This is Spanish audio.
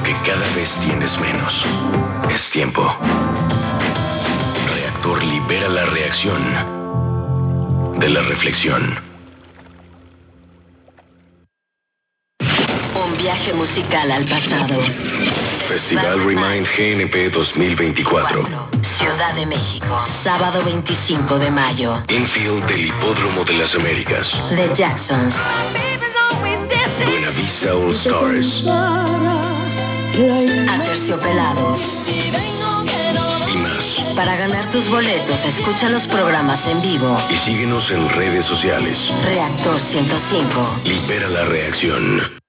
lo que cada vez tienes menos es tiempo. Reactor libera la reacción de la reflexión. Un viaje musical al pasado. Festival Remind GNP 2024. Ciudad de México. Sábado 25 de mayo. Infield del Hipódromo de las Américas. The Jacksons. Buenavista All Stars. Aterciopelados. Y más. Para ganar tus boletos, escucha los programas en vivo. Y síguenos en redes sociales. Reactor 105. Libera la reacción.